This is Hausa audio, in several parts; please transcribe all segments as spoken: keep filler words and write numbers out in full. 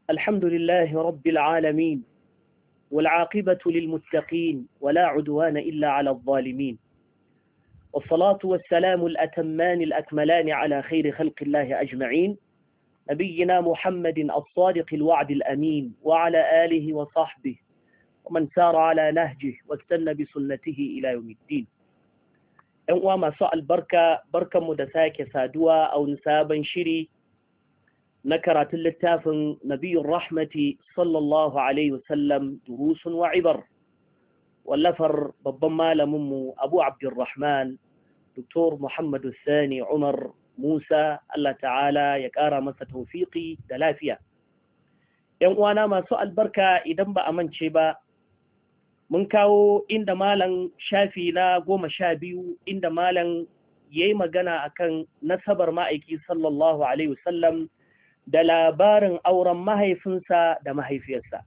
الحمد لله رب العالمين والعاقبة للمتقين ولا عدوان إلا على الظالمين والصلاة والسلام الأتمان الأكملان على خير خلق الله أجمعين نبينا محمد الصادق الوعد الأمين وعلى آله وصحبه ومن سار على نهجه واستنى بسنته إلى يوم الدين. ‘Yan ما سأل بركة بركة مدساك سادوا أو نسابا شري نكرة اللتاف نبي الرحمة صلى الله عليه وسلم دروس وعبر واللفر ببما لمم أبو عبد الرحمن دكتور محمد الثاني عمر موسى الله تعالى يكارى مسا توفيقي دلافيا. ‘Yan ما سأل بركة إذن بأمن شبا mun kawo inda malan shafi na goma sha biyu inda malan ya yi magana akan nasabar ma'aiki sallallahu alaihi wasallam da labarin auren mahaifinsa da mahaifiyarsa.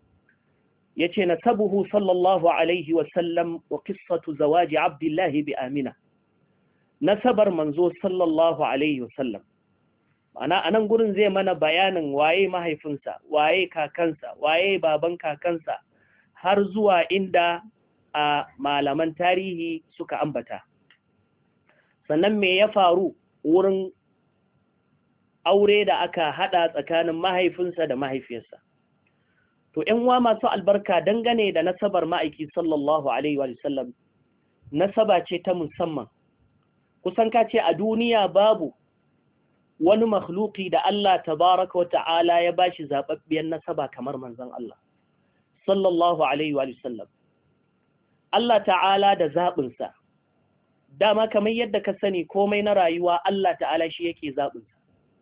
Ya ce nasabuhu sallallahu alaihi wasallam wa qissatu zawaji abdullahi bi amina. Nasabar manzo sallallahu alaihi wasallam. Ma'ana a nan gurin zai mana bayanin waye mahaifinsa, waye kakansa, waye baban kakansa, har zuwa inda a malaman tarihi suka ambata. Sannan me ya faru wurin aure da aka hada tsakanin mahaifinsa da mahaifiyarsa. To ‘yan uwa masu albarka dangane da nasabar ma'aiki sallallahu Alaihi wasallam, nasaba ce ta musamman. Kusan ka ce a duniya babu wani makhluki da Allah tabaraka wa ta'ala ya bashi zaɓaɓɓiyar nasaba kamar manzon Allah. sallallahu alaihi wa sallam. Allah ta'ala da zaɓinsa, dama kamar yadda ka sani komai na rayuwa Allah ta'ala shi yake zaɓinsa.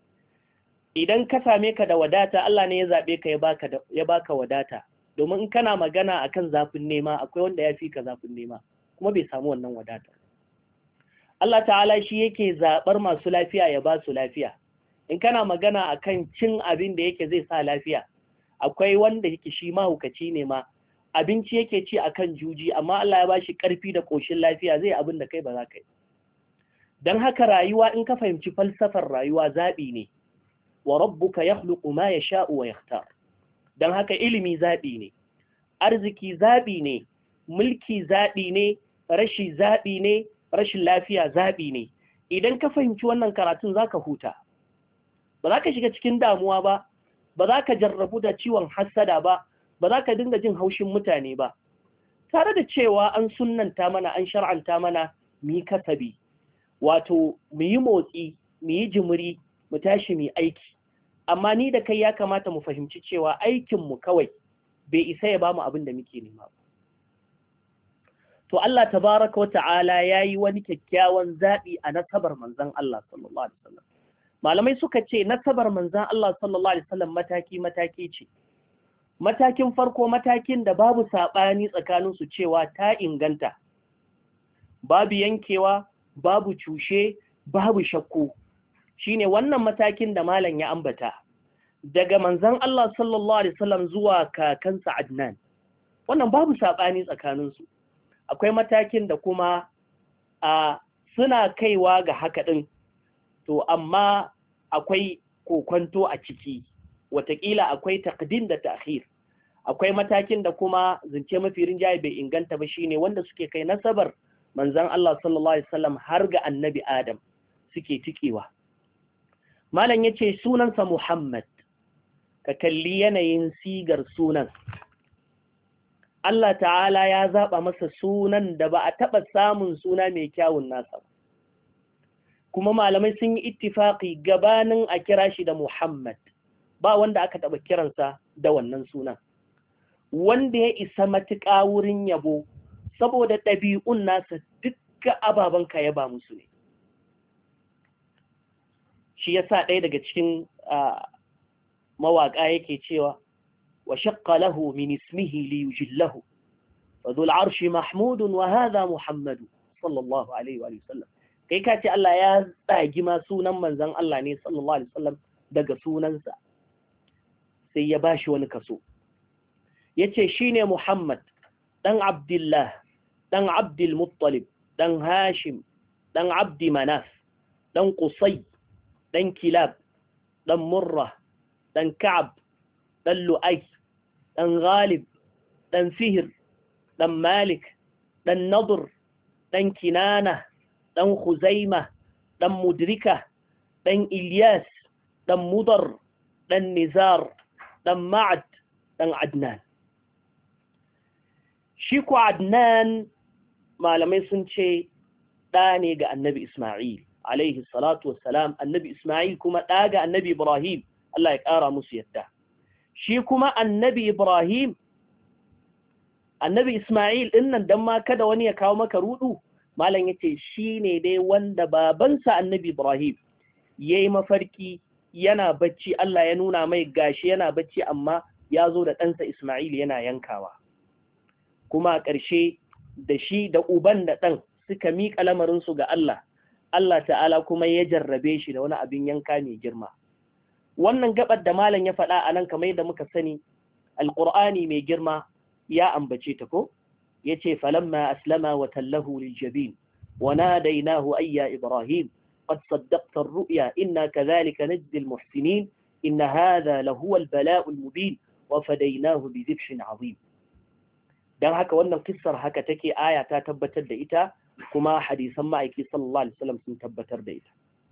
Idan ka same ka da wadata, Allah ne ya zaɓe ka ya baka wadata, domin in kana magana akan zafin nema akwai wanda ya fi ka zafin nema, kuma bai samu wannan wadata. Allah ta'ala shi yake zaɓar masu lafiya ya ba su lafiya. In kana magana akan cin abin da yake zai sa lafiya, akwai wanda yake shi mahaukaci ne ma abinci yake ci akan juji amma Allah ya bashi karfi da koshin lafiya zai abin da kai ba za ka yi. Dan haka rayuwa in ka fahimci falsafar rayuwa zabi ne, wa rabbuka yakhluqu ma yasha'u wa yakhtar. Dan haka ilimi zabi ne, arziki zabi ne, mulki zabi ne, rashi zabi ne, rashin lafiya zabi ne. Idan ka fahimci wannan karatun zaka huta, ba za ka shiga cikin damuwa ba, ba za ka jarrabu da ciwon hassada ba, ba za ka dinga jin haushin mutane ba. Tare da cewa an sunnanta mana, an shar'anta mana mu yi kasabi, wato mu yi motsi, mu yi jimiri, mu tashi mu yi aiki. Amma ni da kai ya kamata mu fahimci cewa aikinmu kawai bai isa ya bamu abin da muke nema ba. To Allah tabaraka wa ta'ala ya yi wani kyakkyawan zaɓi a nasabar manzon Allah sallallahu alaihi wasallam. Malamai suka ce nasabar manzan Allah sallallahu Alaihi wasallam mataki-mataki ce. Matakin farko matakin da babu saɓani tsakaninsu cewa ta inganta, babu yankewa, babu cushe, babu shakku. Shi ne wannan matakin da malam ya ambata, daga manzan Allah sallallahu Alaihi wasallam zuwa kakansa Adnan. Wannan babu saɓani tsakaninsu. Akwai matakin da kuma a suna kaiwa ga haka ɗin, to amma akwai kokwanto a ciki, watakila akwai takdim da ta'khir. Akwai matakin da kuma zance mafi rinjaye bai inganta ba shine wanda suke kai nasabar manzon Allah sallallahu alaihi wasallam har ga annabi Adam suke tikewa. Malam yace sunansa Muhammad, ka kalli yanayin sigar sunan. Allah ta'ala ya zaba masa sunan da ba a taba samun suna mai kyawun nasa ba. Kuma malamai sun yi ittifaqi gabanin a kira shi da Muhammad, ba wanda aka taɓa kiransa da wannan sunan. Wanda ya isa matuƙa wurin yabo, saboda ɗabi'un nasa dukkan ababen ka yaba musu ne. Shi yasa ɗaya daga cikin mawaƙa yake cewa, wa shaqqa lahu min ismihi li yujillahu, wa dhul arshi mahmudun wa hadha Muhammadu sallallahu alaihi wa sallam. Kai ka ce Allah ya tsagi ma sunan manzan Allah ne sallallahu alaihi wasallam daga sunansa, sai ya bashi wani kaso. Yace shine Muhammad dan Abdullah dan Abdul Muttalib dan Hashim dan Abdi Manaf dan Qusay dan Kilab dan Murrah dan Ka'ab ɗan Lu'ai, ɗan Ghalib, ɗan Fihir, ɗan Malik, ɗan Nadur, ɗan Kinana, ɗan Khuzaima, ɗan Mudrika, ɗan Ilyas, ɗan Mudar, ɗan Nizar, ɗan Ma'ad, ɗan Adnan. Shi ku Adnan malamai sun ce ɗa ne ga annabi Ismail, alaihi salatu wassalam, annabi Ismail kuma ɗa ga annabi Ibrahim, Allah ya ƙara musu yadda. Shi kuma annabi Ibrahim, annabi Ismail ɗin nan don ma kada wani ya kawo maka rudu, malam ya ce shi ne dai wanda babansa annabi Ibrahim ya yi mafarki yana bacci, Allah ya nuna mai gashi yana bacci amma ya zo da ɗansa Ismail yana yankawa. Kuma a ƙarshe da shi da uban da ɗan suka miƙa lamarinsu ga Allah, Allah ta'ala kuma ya jarrabe shi da wani abin yanka mai girma. Wannan gabar da malam ya faɗa a nan kamar yadda muka sani, alƙur'ani mai girma ya ambace ta ko? Ya ce, falamma aslama wa tallahu lil jabin, wa nadainahu ayya Ibrahim, qad saddaqta ar-ru'ya inna kadhalika najzi al-muhsinin, inna hadha lahu al-bala'u al-mubin, wa fadaynahu bi dhibhin 'azim. Dan haka wannan kissar haka take, aya ta tabbatar da ita, kuma hadisan ma'aiki sallallahu alaihi wasallam sun tabbatar da ita.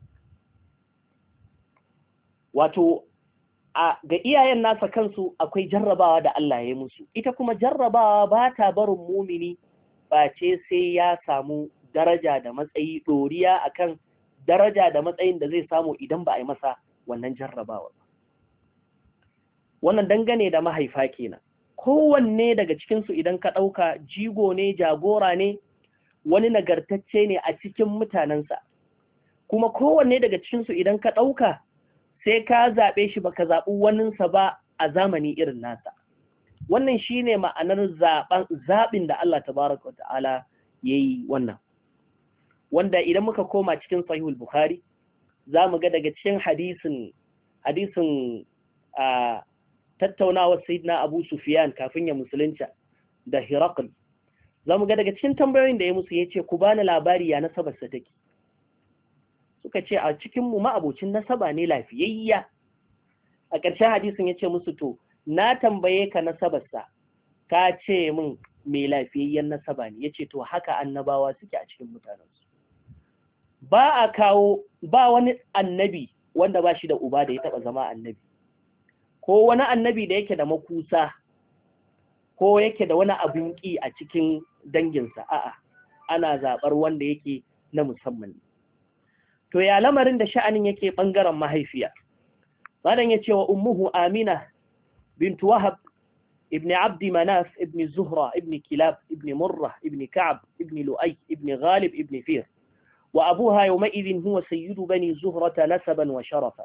Wato a ga iyayen nasa kansu akwai jarrabawa da Allah ya yi musu, ita kuma jarrabawa ba ta barin mumini ba ce sai ya samu daraja da matsayi doriya akan daraja da matsayin da zai samu idan ba a yi masa wannan jarrabawa. Wannan dangane da mahaifa kenan. Kowanne daga cikinsu idan ka ɗauka jigo ne, jagora ne, wani nagartacce ne a cikin mutanensa. Kuma kowanne daga cikinsu idan ka ɗauka sai ka zaɓe shi baka zaɓi waninsa ba a zamani irin nasa. Wannan shi ne ma'anar zaɓin da Allah tabaraka wa ta'ala ya yi wannan. Wanda idan muka koma cikin sahihul Bukhari, za mu ga daga cikin hadisin hadisin a tattaunawar Sayyidina Abu Sufyan kafin ya musulunta da Hiraql, za mu ga daga cikin tambayoyin da ya musu ya ce, ku bani labari ya nasabarsa take. Suka ce a cikinmu ma'abocin nasaba ne lafiyayya. A ƙarshen hadisin ya ce musu, to, na tambaye ka nasabarsa, ka ce min mai lafiyayyen nasaba ne. Ya ce, to, haka annabawa suke a cikin mutanensu. Ba a kawo, ba wani annabi wanda ba shi da uba da ya taɓa zama annabi. Ko wani annabi da yake da makusa, ko yake da wani abin ƙi a cikin danginsa, a'a, ana zaɓar wanda yake na musamman. To ya lamarin da sha'anin yake ɓangaren mahaifiya. Malam ya ce wa ummuhu Amina bintu Wahab ibn Abdi Manaf ibn Zuhra ibn Kilab ibn Murrah ibn Ka'ab ibn Lu'ay ibn Ghalib ibn Fir wa abuha yawma'idhin huwa sayyidu bani Zuhrata nasaban wa sharafa.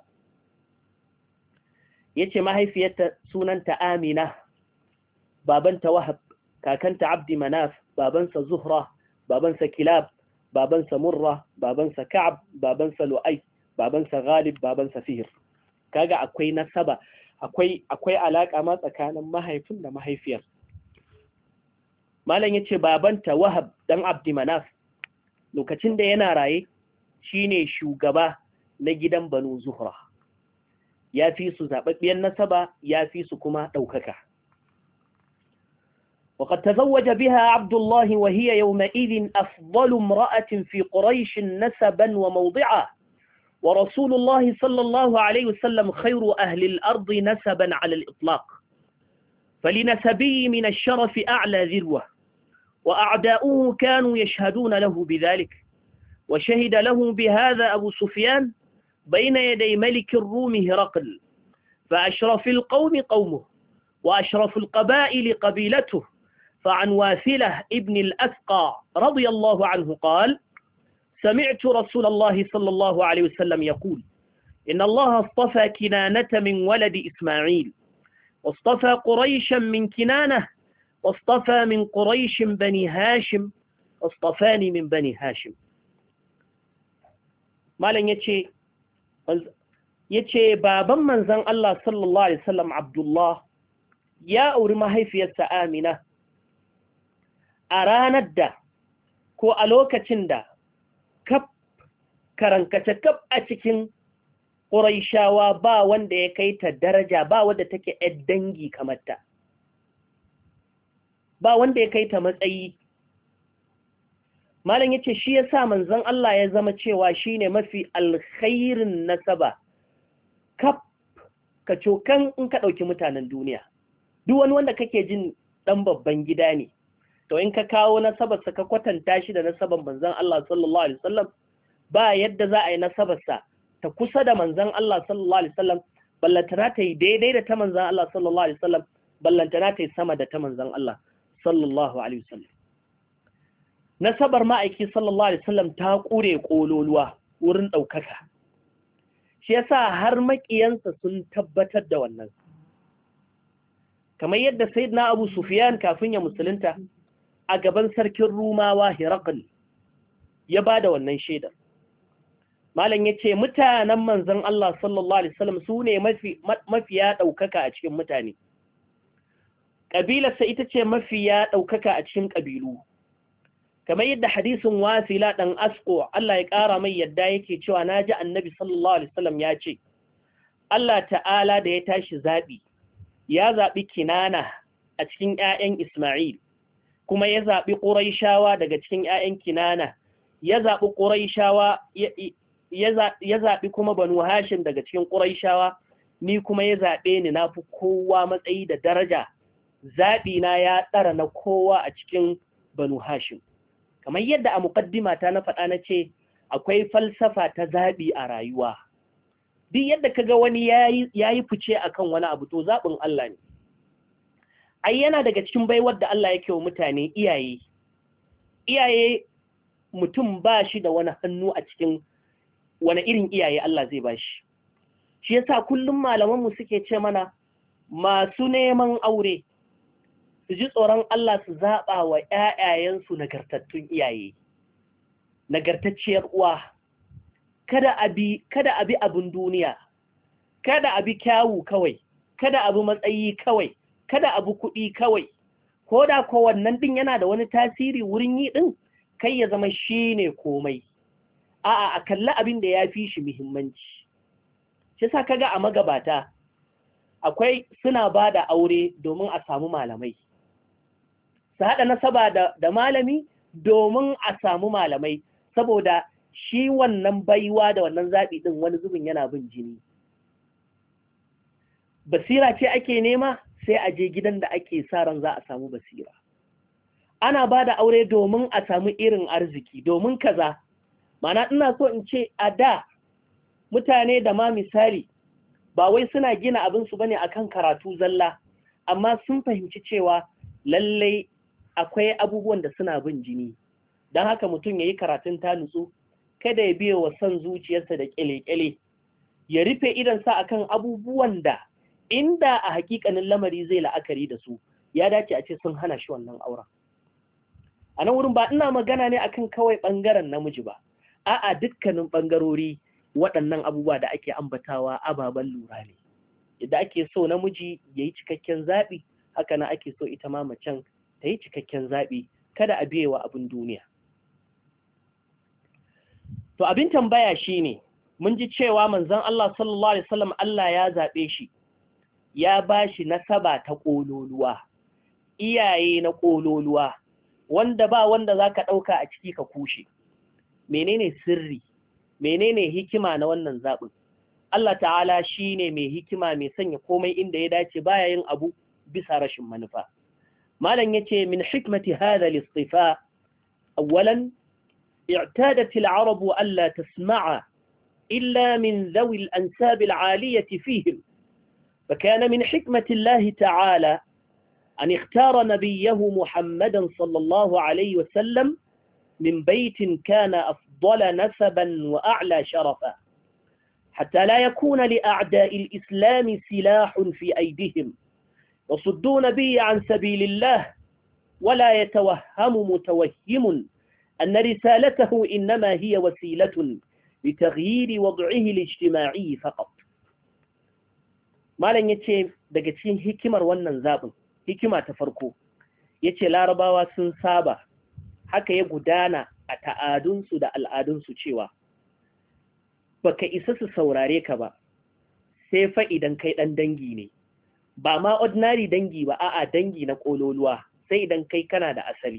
Yace mahaifiyarta sunanta Amina, babanta Wahab, kakanta Abdi Manaf, babansa Zuhra, babansa Kilab, babansa Murra, babansa Ka'ab, babansa Lu'ay, babansa Ghalib, babansa Fihr. Kaga akwai nasaba, akwai akwai alaka ma tsakanin mahaifin da mahaifiyar. Malam yace babanta Wahab dan Abdi Manaf lokacin da yana raye shine shugaba na gidan Banu Zuhra. Ya fi su zababbiyar nasaba, ya fi su kuma daukaka. وقد تزوج بها عبد الله وهي يومئذ أفضل امرأة في قريش نسبا وموضعا، ورسول الله صلى الله عليه وسلم خير أهل الأرض نسبا على الإطلاق، فلنسبي من الشرف أعلى ذروة، وأعداؤه كانوا يشهدون له بذلك، وشهد له بهذا أبو سفيان بين يدي ملك الروم هرقل، فأشرف القوم قومه وأشرف القبائل قبيلته. فعن واثلة ابن الأثقى رضي الله عنه قال: سمعت رسول الله صلى الله عليه وسلم يقول: إن الله اصطفى كنانة من ولد إسماعيل، واصطفى قريشا من كنانة، واصطفى من قريش بني هاشم، واصطفاني من بني هاشم. ما لن يتشي يتشي بابا من زن الله صلى الله عليه وسلم عبد الله يا أورما هيفية آمنة a ranar da ko a lokacin da kaf karankace kaf a cikin Quraishawa ba wanda ya kai ta daraja, ba wanda take ‘yar dangi kamar ta, ba wanda ya kai ta matsayi. Malam yace shi yasa manzon Allah ya zama cewa shine mafi alkhairin nasaba kaf ka cokan in ka dauki mutanen duniya. Duk wani wanda kake jin dan babban gida ne, to in ka kawo nasabar sa ka kwatanta shi da nasaban manzon Allah sallallahu alaihi wasallam, ba yadda za a yi nasabar sa ta kusa da manzon Allah sallallahu alaihi wasallam, ballantana ta yi daidai da ta manzon Allah sallallahu alaihi wasallam, ballantana ta yi sama da ta manzon Allah sallallahu alaihi wasallam. Nasabar ma'aiki sallallahu alaihi wasallam ta kure kololuwa wurin daukaka, shi yasa har makiyansa sun tabbatar da wannan, kamar yadda sayyidina Abu Sufyan kafin ya musulunta a gaban sarkin Rumawa Hiraql ya bada wannan shaidar. Malam yace mutanen manzon Allah sallallahu alaihi wasallam sune mafi mafiya daukaka a cikin mutane, kabilarsa ita ce mafiya daukaka a cikin kabilu, kamar yadda hadisin Wasila dan Asqo Allah ya ƙara mai yadda yake cewa naji Annabi sallallahu alaihi wasallam ya ce Allah ta'ala da ya tashi zabi ya zabi Kinana a cikin ƴaƴan Isma'il, kuma ya zabi Quraishawa daga cikin ƴaƴan Kinana, ya zabi Quraishawa ya zabi kuma Banu Hashim daga cikin Quraishawa, ni kuma ya zabe ni nafi kowa matsayi da daraja, zabi na ya tsara na kowa a cikin Banu Hashim. Kamar yadda a muqaddimata na faɗa na ce akwai falsafa ta zaɓi a rayuwa, duk yadda kaga wani ya yi fice akan wani abu to zaɓin Allah ne. Ai yana daga cikin baiwar da Allah yake wa mutane iyaye, iyaye mutum ba shi da wani hannu a cikin wani irin iyaye Allah zai ba shi. Shi yasa kullum malamanmu suke ce mana masu neman aure su ji tsoron Allah su zaɓa wa ‘ya'yayensu nagartattun iyaye, nagartacciyar uwa, kada abi kada abi abin duniya, kada abi kyawu kawai, kada abi matsayi kawai, kada abi kuɗi kawai, ko da ko wannan ɗin yana da wani tasiri wurin yi ɗin, kai ya zama shi ne komai. A'a, a kalli abin da ya fi shi muhimmanci. Shi sa kaga a magabata, akwai suna ba da aure domin a samu malamai. Su haɗa nasaba da, da malami domin a samu malamai, saboda shi wannan baiwa da wannan zaɓi ɗin wani zubin yana bin jini. Basira ce ake nema, sai a je gidan da ake sa ran za a samu basira. Ana ba da aure domin a samu irin arziki, domin kaza. Mana ina so in ce a da mutane da ma misali ba wai suna gina abinsu bane akan karatu zalla, amma sun fahimci cewa lallai akwai abubuwan da suna bin jini, don haka mutum ya yi karatun ta nutsu, kada ya biya wa son zuciyarsa da ƙyale-ƙyale, ya rufe idansa akan abubuwan da inda a hakikanin lamari zai la'akari da su, ya dace a ce sun hana shi wannan auren. A nan wurin ba ina magana ne akan kawai ɓangaren namiji ba, a'a dukkanin ɓangarori waɗannan abubuwa da ake ambatawa ababen lura ne. Yadda ake so namiji ya yi cikakken zaɓi, haka na ake so ita ma macen ta yi cikakken zaɓi, kada a biye wa abin duniya. To abin tambaya shi ne, mun ji cewa manzon Allah sallallahu Alaihi wasallam Allah ya zaɓe shi, ya ba shi nasaba ta ƙololuwa, iyaye na ƙololuwa, wanda ba wanda za ka ɗauka a ciki ka kushe. Menene sirri, menene hikima na wannan zaɓin? Allah ta'ala shi ne mai hikima mai sanya komai inda ya dace, baya yin abu bisa rashin manufa. Malam yace min hikmati hadha al-istifa, awwalan i'tadat al-arab alla tasma'a illa min dhawi al-ansab al-'aliyah fihim, فكان من حكمة الله تعالى أن اختار نبيه محمدا صلى الله عليه وسلم من بيت كان أفضل نسبا وأعلى شرفا، حتى لا يكون لأعداء الإسلام سلاح في أيديهم يصدون به عن سبيل الله، ولا يتوهم متوهم أن رسالته إنما هي وسيلة لتغيير وضعه الاجتماعي فقط. Malam yace daga cikin hikimar wannan zabin, hikima ta farko, yace Larabawa sun saba, haka ya gudana a ta'adunsu da al'adunsu cewa baka isa su saurare ka ba, sai fa idan kai ɗan dangi ne, ba ma ordinary dangi ba, a'a dangi na ƙololuwa, sai idan kai kana da asali.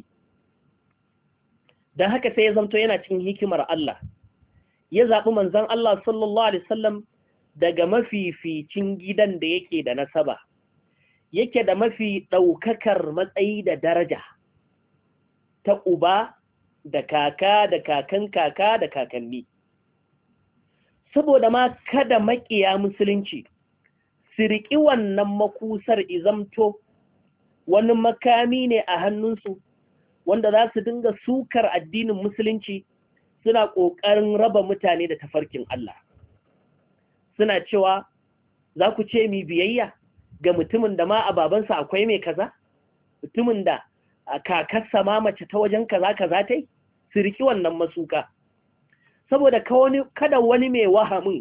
Don haka sai ya zamto yana cikin hikimar Allah, ya zaɓi manzon Allah sallallahu Alaihi wasallam daga mafificin gidan da yake da nasaba, yake da mafi ɗaukakar matsayi da daraja ta uba da kaka da kakan kaka da kakanni. Saboda ma kada maƙiya musulunci su riƙi wannan makusar izamto wani makami ne a hannunsu wanda za su dinga sukar addinin musulunci, suna ƙoƙarin raba mutane da tafarkin Allah. Suna cewa za ku ce mi biyayya ga mutumin da ma a babansa akwai mai kaza, mutumin da a kakarsa ma mace ta wajen kaza kaza ta yi, su riƙi wannan masuka. Saboda kada wani mai wahamin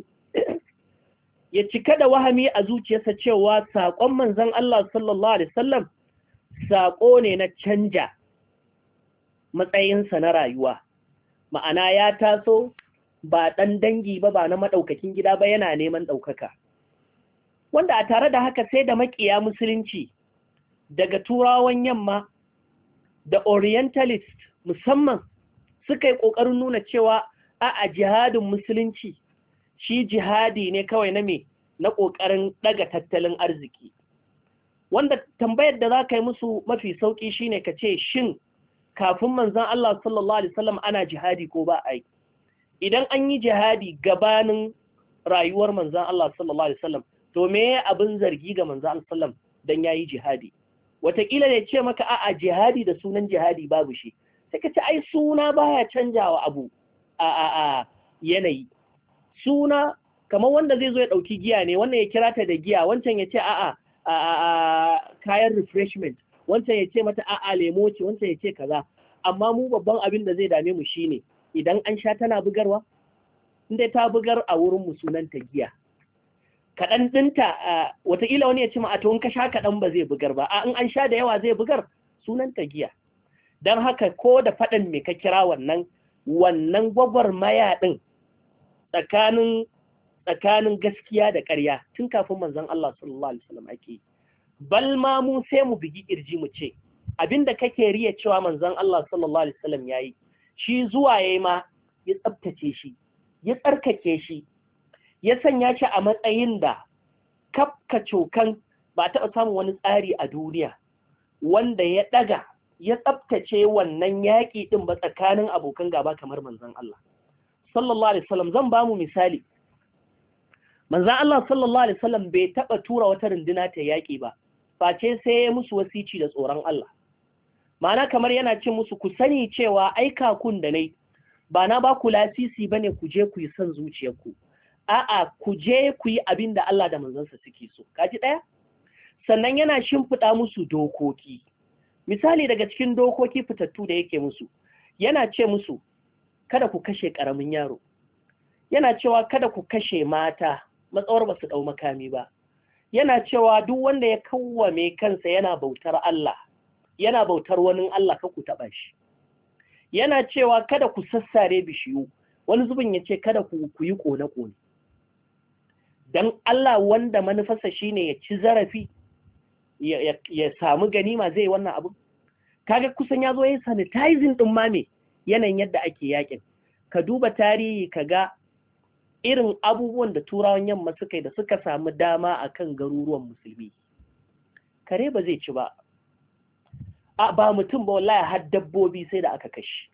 ya cika da wahami a zuciyarsa cewa saƙon manzon Allah sallallahu Alaihi wasallam saƙo ne na canja matsayinsa na rayuwa. Ma'ana ya taso ba ɗan dangi ba, ba na maɗaukakin gida ba, yana neman ɗaukaka. Wanda a tare da haka sai da maƙiya musulunci daga turawan yamma da orientalist musamman suka yi ƙoƙarin nuna cewa a jihadin musulunci shi jihadi ne kawai na me na ƙoƙarin ɗaga tattalin arziki. Wanda tambayar da za ka yi musu mafi sauƙi shine ka ce shin kafin manzon Allah sallallahu Alaihi wasallam ana jihadi ko ba a yi? Idan an yi jihadi gabanin rayuwar manzon Allah sallallahu Alaihi wasallam, to me abin zargi ga manzon Allah sallam dan yayi jihadi? Wataƙila ne ce maka a'a jihadi da sunan jihadi babu shi, sai ka ce ai suna baya canjawa abu a a a yanayi. Suna kamar wanda zai zo ya ɗauki giya ne, wannan ya kira ta da giya, wancan ya ce a'a a kayan refreshment, wancan ya ce mata a'a lemo ce, wancan ya ce kaza. Amma mu babban abin da zai dame mu shine idan an sha tana bugarwa, inda ta bugar a wurin mu sunan ta giya. Kaɗan ɗinta wataƙila wani ya ce ma a to in ka sha kaɗan ba zai bugar ba, a in an sha da yawa zai bugar, sunan ta giya. Don haka ko da faɗin me ka kira wannan wannan gwagwarmaya ɗin tsakanin tsakanin gaskiya da ƙarya tun kafin manzon Allah sallallahu Alaihi wasallam ake yi. Bal ma mu sai mu bigi ƙirji mu ce abinda kake riya cewa manzon Allah sallallahu Alaihi wasallam yayi, shi zuwa yayi ma ya tsabtace shi, ya tsarkake shi, ya sanya shi a matsayin da kafka cokan ba taɓa samun wani tsari a duniya wanda ya ɗaga ya tsabtace wannan yaƙi ɗin ba tsakanin abokan gaba kamar manzon Allah sallallahu Alaihi wasallam. Zan ba mu misali. Manzon Allah sallallahu Alaihi wasallam bai taɓa tura wata runduna ta yaƙi ba, face sai ya musu wasici da tsoron Allah. Ma'ana kamar yana ce musu ku sani cewa aika kun da nai ba na ba ku lasisi bane ku je ku yi son zuciyarku, a'a ku je ku yi abin da Allah da manzansa suke so. Kaji ɗaya? Sannan yana shimfiɗa musu dokoki. Misali daga cikin dokoki fitattu da yake musu, yana ce musu kada ku kashe ƙaramin yaro, yana cewa kada ku kashe mata matsawar ba su ɗau makami ba, yana cewa duk wanda ya kawwame kansa yana bautar Allah, yana bautar wani Allah ka ku taɓa shi, yana cewa kada ku sassare bishiyu, wani zubin ya ce kada ku yi ƙone-ƙone. Don Allah wanda manufarsa shine ya ci zarafi ya samu ganima zai wannan abu. Kaga kusan ya zo ya sanitizing ɗin ma me yanayin yadda ake yakin. Ka duba tarihi ka ga irin abubuwan da turawan yamma suka yi da suka samu dama a kan garuruwan musulmi. Kare ba zai ci ba, a ba mutum ba wallahi har dabbobi sai da aka kashe,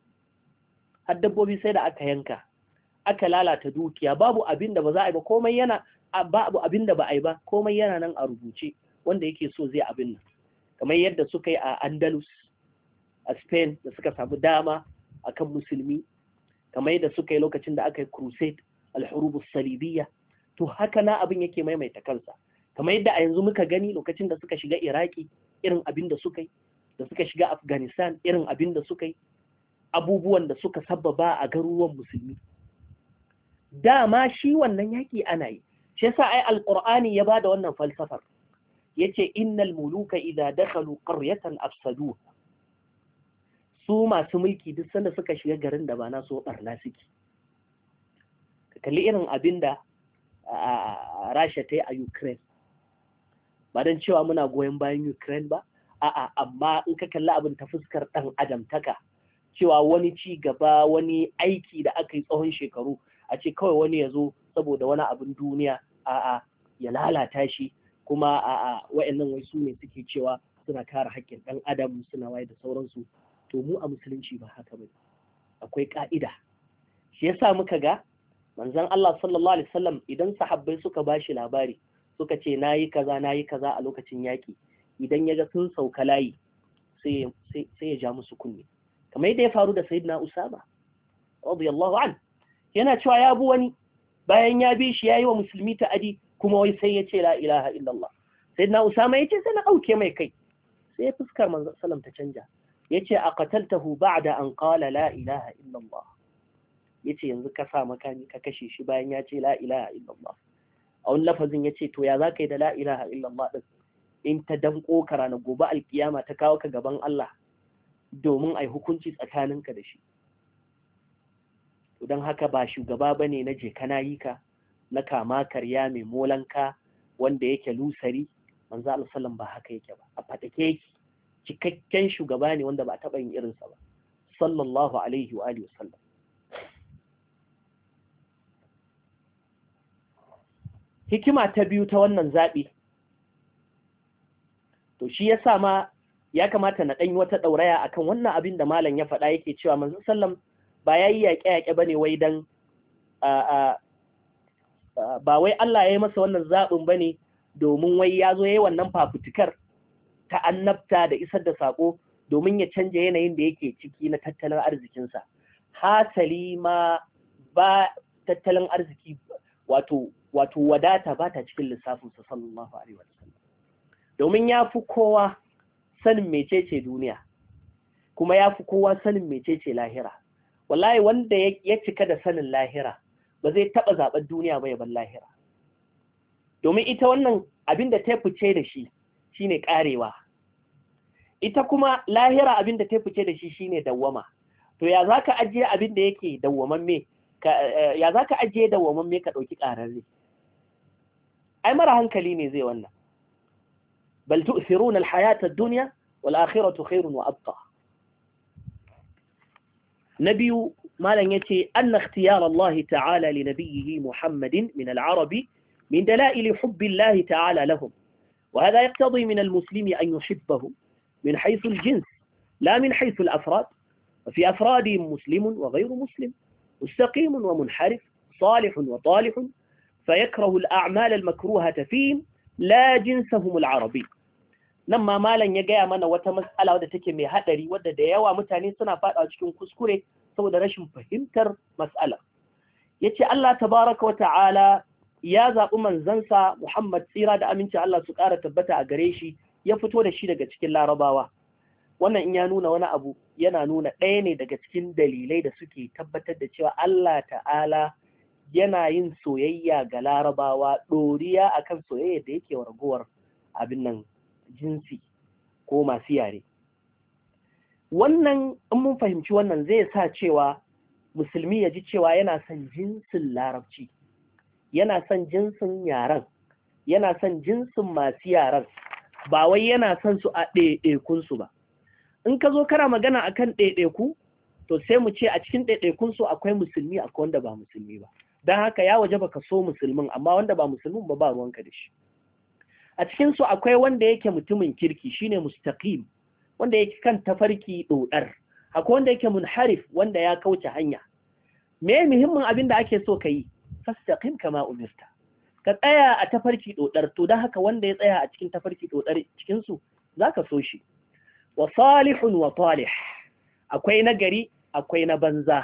har dabbobi sai da aka yanka, aka lalata dukiya. Babu abin da ba za a yi ba, komai yana babu abin da ba a yi ba, komai yana nan a rubuce wanda yake so zai abin nan. Kamar yadda suka yi a Andalus a Spain da suka samu dama akan musulmi, kamar yadda suka yi lokacin da aka yi crusade al-hurubus salibiyya, to haka na abin yake maimaita kansa. Kamar yadda a yanzu muka gani lokacin da suka shiga Iraki irin abin da suka yi, da suka shiga Afghanistan irin abin da suka yi, abubuwan da suka sabbaba a garuruwan musulmi. Dama shi wannan yaki ana yi, shi yasa ai alqur'ani ya bada wannan falsafar, yace innal muluka idza dakhalu qaryatan afsaduha. Su masu mulki duk sanda suka shiga garin da ba na so barna suke. Ka kalli irin abinda Rasha ta yi a Ukraine. Ba don cewa muna goyon bayan Ukraine ba, a'a amma in ka kalli abin ta fuskar ɗan adamtaka, cewa wani ci gaba, wani aiki da aka yi tsawon shekaru, a ce kawai wani ya zo saboda wani abin duniya a'a ya lalata shi, kuma a'a wa'annan wai su ne suke cewa suna kare haƙƙin ɗan adam, suna waye da sauransu. To mu a musulunci ba haka ba, akwai ƙa'ida. Shi yasa muka ga manzon Allah sallallahu alaihi wasallam idan sahabbai suka bashi labari suka ce nayi kaza nayi kaza a lokacin yaki, idan ya ga sun sauka layi sai sai ya ja musu kunne, kamar yadda ya faru da sayyidina Usama radiyallahu an, yana cewa ya bi wani bayan ya bi shi yayi wa musulmi ta'adi, kuma wai sai ya ce la ilaha illallah. Sayyidina Usama yace sai na dauke mai kai, sai fuskar manzon sallam ta canja, yace aqataltahu ba'da an qala la ilaha illallah, yace yanzu ka sa makani ka kashe shi bayan ya ce la ilaha illallah. A wani lafazin yace to ya zaka yi da la ilaha illallah din in ta danko ka ranar gobe alkiyama ta kawo ka gaban Allah domin ai hukunci tsakaninka da shi. Don haka ba shugaba bane na je kana yi ka, na kama karya mai molanka wanda yake lusari. Manzo Allah sallam ba haka yake ba, a fatake yake, cikakken shugaba ne wanda ba taɓa yin irinsa ba sallallahu alaihi wa alihi wasallam. Hikima ta biyu ta wannan zaɓi, to shi ya sa ma ya kamata na ɗanyi wata ɗauraya akan wannan abin da malam ya faɗa, yake cewa manzon sallam ba ya yi yaƙe-yaƙe ba ne wai don ba wai Allah ya yi masa wannan zaɓin ba ne domin wai ya zo ya yi wannan fafutukar ta annabta da isar da saƙo domin ya canja yanayin da yake ciki na tattalin arzikinsa. Hasali ma ba tattalin arziki wato wato wadata ba ta cikin lissafinsa sallallahu alaihi wa sallam, domin ya fi kowa sanin mecece duniya, kuma ya fi kowa sanin mecece lahira. Wallahi wanda ya cika da sanin lahira ba zai taɓa zaɓar duniya ba ya bar lahira, domin ita wannan abin da ta fice da shi shine ƙarewa, ita kuma lahira abin da ta fice da shi shine dawwama. To ya za ka ajiye abin da yake dawwamamme, ya za ka ajiye dawwamamme ka ɗauki ƙararre? Ai mara hankali ne zai wannan. Bal tu'thiruna al-hayata ad-dunya wal akhiratu khairun wa abqa. Nabiyu malan yace anna ikhtiyar Allah ta'ala li nabiyhi Muhammadin min al-arab min dalail hubb Allah ta'ala lahum, wa hadha yaqtadi min al-muslim an yuhibbahu min haythu al-jins la min haythu al-afrad. وفي أفرادهم مسلم وغير مسلم، مستقيم ومنحرف، صالح وطالح، فيكره الأعمال المكروهة فيهم لا جنسهم العربي. لما مالا يجي من وتمسألة وده تكمي هدري وده ديوا متانين سنة فاتحة cikin kuskure saboda rashin fahimtar mas'ala. Yace Allah tabaraka wa ta'ala ya zaɓi manzansa Muhammad tsira da aminci Allah su ƙara tabbata a gare shi, ya fito da shi daga cikin Larabawa. Wannan in ya nuna wani abu yana nuna ɗaya ne daga cikin dalilai da suke tabbatar da cewa Allah ta'ala yana yin soyayya ga Larabawa ɗoriya akan soyayya da yake ragowar abin nan jinsi ko masu yare. Wannan in mun fahimci wannan zai sa cewa musulmi ya ji cewa yana son jinsin larabci, yana son jinsin yaren, yana son jinsin masu yaren, ba wai yana son su a ɗaiɗaikunsu ba. In ka zo kana magana akan ɗaiɗaiku, to sai mu ce a cikin ɗaiɗaikunsu akwai musulmi akwai wanda ba musulmi ba. Don haka ya waje baka so musulmin, amma wanda ba musulmin ba ba ruwanka da shi. A cikinsu akwai wanda yake mutumin kirki shine mustaqim, wanda yake kan tafarki ɗoɗar. Akwai wanda yake munharif, wanda ya kauce hanya. Me muhimmin abin da ake so ka yi? Fastaqim kama umirta. Ka tsaya a tafarki ɗoɗar, to don haka wanda ya tsaya a cikin tafarki ɗoɗar cikinsu za ka so shi. Wa salihun wa talih, akwai nagari akwai na banza.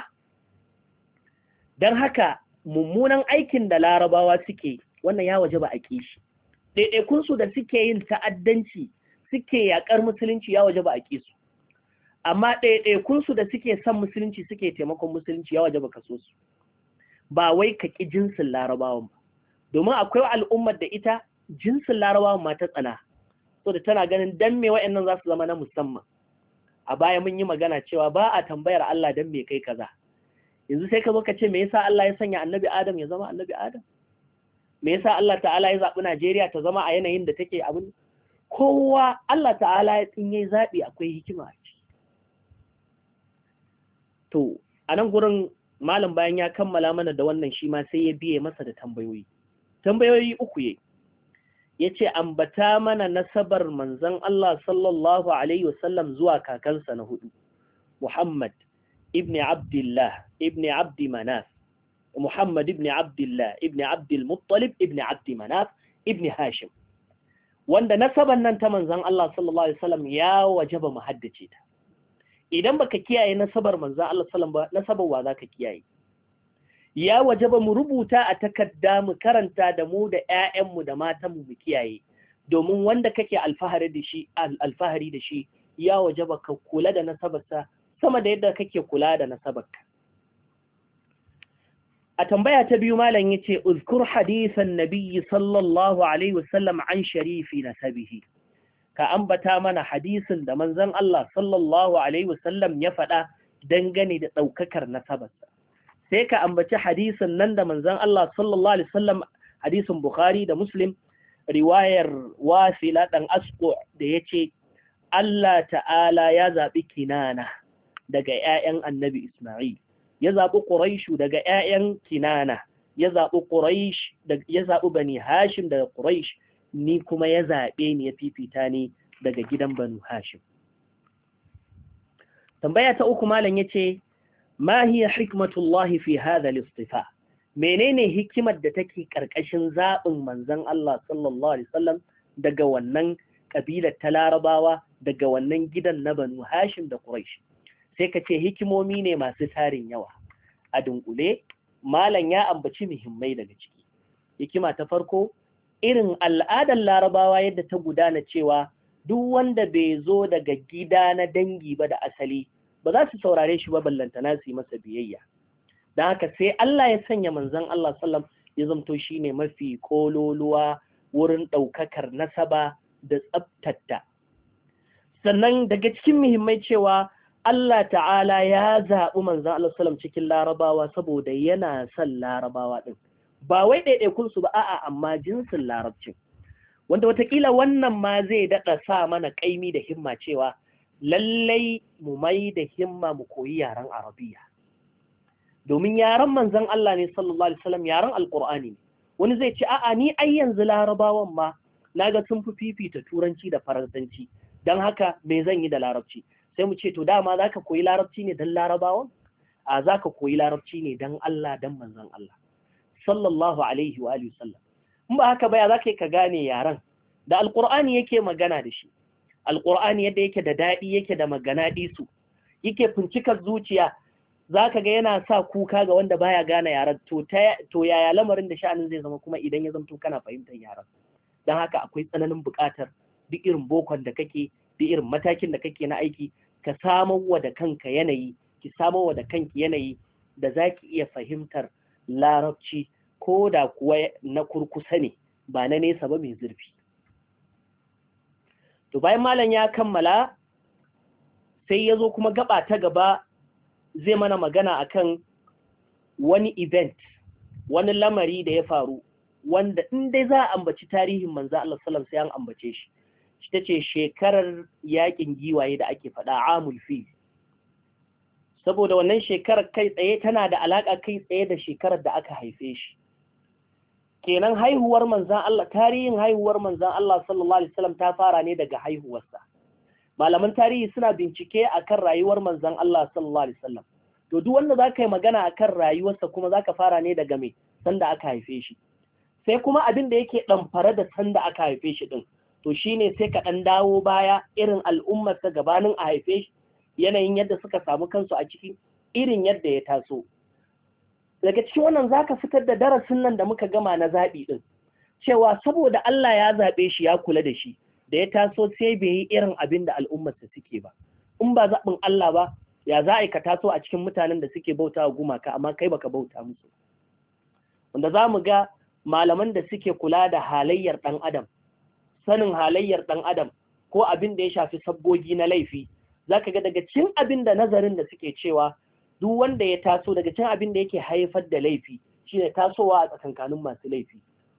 Don haka mummunan aikin da Larabawa suke, wannan ya waje ba a ƙi shi. Ɗaiɗaikunsu da suke yin ta'addanci suke yaƙar musulunci ya waje ba a ƙi su, amma ɗaiɗaikunsu da suke son musulunci suke taimakon musulunci ya waje ba ka so su, ba wai ka ƙi jinsin Larabawan ba, domin akwai al'ummar da ita jinsin Larabawan ma ta tsana, so da tana ganin dan me wa'annan za su zama na musamman. A baya mun yi magana cewa ba a tambayar Allah dan me kai kaza. Yanzu sai ka zo ka ce me yasa Allah ya sanya annabi Adam ya zama annabi Adam? me yasa Allah ta'ala ya zaɓi Najeriya ta zama a yanayin da take abin kowa Allah ta'ala ya tsinye zaɓi akwai hikima ce. To a nan gurin malam bayan ya kammala mana da wannan shi ma sai ya biye masa da tambayoyi tambayoyi uku yayi yace ambata mana nasabar manzon Allah sallallahu alaihi wasallam zuwa kakansa na hudu Muhammad ibn Abdullah ibn Abd Manaf Muhammad ibn Abdullah ibn Abdul Muttalib ibn Abd Manaf ibn Hashim, wanda nasaban nan ta manzon Allah sallallahu alaihi wasallam ya wajaba mu haddace ta. Idan baka kiyaye nasabar manzon Allah sallallahu alaihi wasallam ba, nasabar wa zaka kiyaye? Ya wajaba mu rubuta a takarda mu karanta da mu da ƴaƴanmu da matanmu mu kiyaye, domin wanda kake alfahari da shi alfahari da shi ya wajaba ka kula da nasabarsa sama da yadda kake kula da nasabarka. A tambaya ta biyu malam yace uzkur hadisan nabiyyi sallallahu alaihi wasallam an sharifi nasabihi, ka ambata mana hadisin da manzon Allah sallallahu alaihi wasallam ya faɗa dangane da ɗaukakar nasabarsa. Sai ka ambaci hadisin nan da manzon Allah sallallahu alaihi wasallam, hadisin Bukhari da Muslim, riwayar Wasila dan Asqu da yace Allah ta'ala ya zabi Kinana daga ƴaƴan Annabi Isma'il, ya zabi Quraishu daga ƴaƴan Kinana, ya zabi Quraish ya zabi Bani Hashim daga Quraish, ni kuma ya zabe ni ya fifita ni daga gidan Banu Hashim. Tambaya ta uku malam yace ma hiya hikmatullahi fi hadha al-istifa, menene hikimar da take karkashin zabin manzon Allah sallallahu alaihi wasallam daga wannan kabilar ta Larabawa, daga wannan gidan na Banu Hashim da Quraish? Sai ka ce hikimomi ne masu tarin yawa. A dunkule malam ya ambaci muhimmai daga ciki. Hikima ta farko, irin al'adar Larabawa yadda ta gudana cewa duk wanda bai zo daga gida na dangi ba da asali ba za su saurare shi ba, ballantana su yi masa biyayya. Don haka sai Allah ya sanya manzon Allah sallam ya zamto shi ne mafi kololuwa wurin ɗaukakar nasaba da tsabtatta. Sannan daga cikin muhimmai cewa Allah ta'ala ya zaɓi manzon Allah sallam cikin Larabawa saboda yana son Larabawa ɗin. Ba wai ɗaiɗaikunsu ba, a'a amma jinsin Larabcin. Wanda watakila wannan ma zai daɗa sa mana ƙaimi da himma cewa lallai mu mai da himma mu koyi yaren Arabiya, domin yaren manzon Allah ne sallallahu alaihi wasallam, yaren Alƙur'ani ne. Wani zai ce a'a ni ai yanzu Larabawan ma naga sun fi fifita Turanci da Faransanci, dan haka me zan yi da Larabci? Sai mu ce to dama zaka koyi Larabci ne dan Larabawan? A zaka koyi Larabci ne dan Allah, dan manzon Allah sallallahu alaihi wa alihi wasallam. In ba haka ba ya zaka ka gane yaren da Alƙur'ani yake magana da shi. Alƙur'ani yadda yake da daɗi, yake da maganaɗisu, yake fincikar zuciya, za ka ga yana sa kuka ga wanda baya gane yaran. To yaya lamarin da sha'anin zai zama kuma idan ya zamto kana fahimtar yaran? Don haka akwai tsananin buƙatar duk irin bokon da kake, duk irin matakin da kake na aiki, ka samar wa da kanka yanayi, ki samar wa da kanki yanayi da za ki iya fahimtar Larabci ko da kuwa na kurkusa ne, ba na nesa ba mai zurfi. To bayan malam ya kammala sai ya zo kuma gaba ta gaba zai mana magana akan wani event, wani lamari da ya faru wanda in dai za a ambaci tarihin manzo Allah sallallahu alaihi wasallam sai an ambace shi. Shi tace shekarar yakin giwaye da ake faɗa amul fil. Saboda wannan shekarar kai tsaye tana da alaka kai tsaye da shekarar da aka haife shi. Kenan haihuwar manzan Allah, tarihin haihuwar manzan Allah sallallahu alaihi wasallam ta fara ne daga haihuwarsa. Malaman tarihi suna bincike akan rayuwar manzan Allah sallallahu alaihi wasallam. To duk wanda zaka yi magana akan rayuwarsa kuma zaka fara ne daga me? Sanda aka haife shi. Sai kuma abin da yake ɗamfare da sanda aka haife shi din. To shine sai ka dan dawo baya irin al'ummarsa gabanin a haife shi, yanayin yadda suka samu kansu a ciki, irin yadda ya taso. Daga cikin wannan zaka fitar da darasin nan da muka gama na zaɓi ɗin, cewa saboda Allah ya zaɓe shi ya kula da shi, da ya taso sai bai yi irin abin da al'ummarsa suke ba. In ba zaɓin Allah ba, ya za a ka taso a cikin mutanen da suke bauta wa gumaka amma kai baka bauta musu. Wanda za mu ga malaman da suke kula da halayyar ɗan adam, sanin halayyar ɗan adam ko abin da ya shafi sabgogi na laifi, za ka ga daga cikin abin da nazarin da suke cewa duk wanda ya taso daga cikin abin da yake haifar da laifi shine tasowa a tsakankanin masu laifi.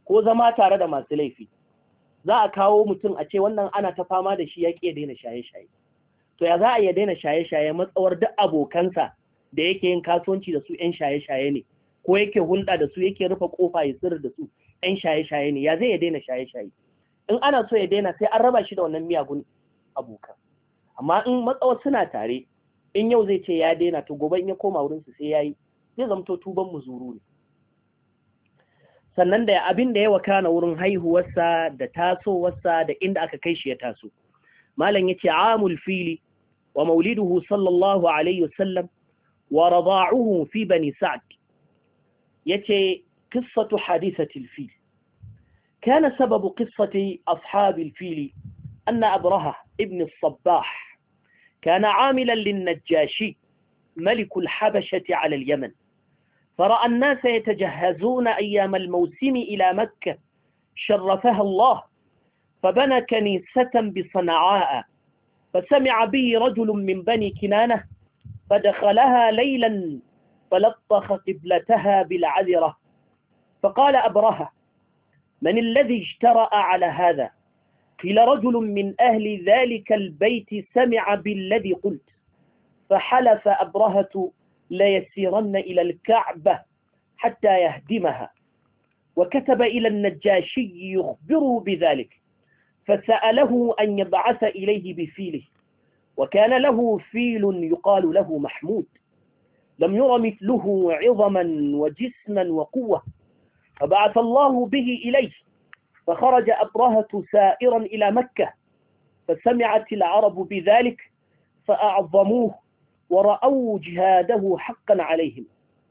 ko zama tare da masu laifi. Za a kawo mutum a ce wannan ana ta fama da shi ya ƙi daina shaye-shaye. To ya za a iya daina shaye-shaye matsawar duk abokansa da yake yin kasuwanci da su ‘yan shaye-shaye ne, ko yake hulɗa da su yake rufe ƙofa ya sirri da su ‘yan shaye-shaye ne, ya zai ya daina shaye-shaye. In ana so ya daina sai an raba shi da wannan miyagun abokan. Amma in matsawar suna tare, in yau zai ce ya daina to gobe in ya koma wurinsu sai ya yi, zai zamto tuban muzuru ne. Sannan da abin da ya wakana wurin haihuwarsa da tasowarsa da inda aka kai shi ya taso. Malam yace amul fili wa mauliduhu sallallahu alaihi wasallam wa rada'uhu fi bani sa'd. Yace qissatu hadithati al-fil. كان سبب قصة أصحاب الفيل أن أبرهة ابن الصباح كان عاملا للنجاشي ملك الحبشة على اليمن، فرأى الناس يتجهزون أيام الموسم إلى مكة شرفها الله، فبنى كنيسة بصنعاء، فسمع به رجل من بني كنانة فدخلها ليلا فلطخ قبلتها بالعذرة، فقال أبرهة: من الذي اجترأ على هذا؟ قيل: رجل من أهل ذلك البيت سمع بالذي قلت، فحلف أبرهة ليسيرن إلى الكعبة حتى يهدمها، وكتب إلى النجاشي يخبره بذلك، فسأله أن يبعث إليه بفيله، وكان له فيل يقال له محمود، لم ير مثله عظما وجسما وقوة، فبعث الله به إليه، فخرج أبرهة سائرا إلى مكة، فسمعت العرب بذلك فأعظموه ورأوا جهاده حقا عليهم،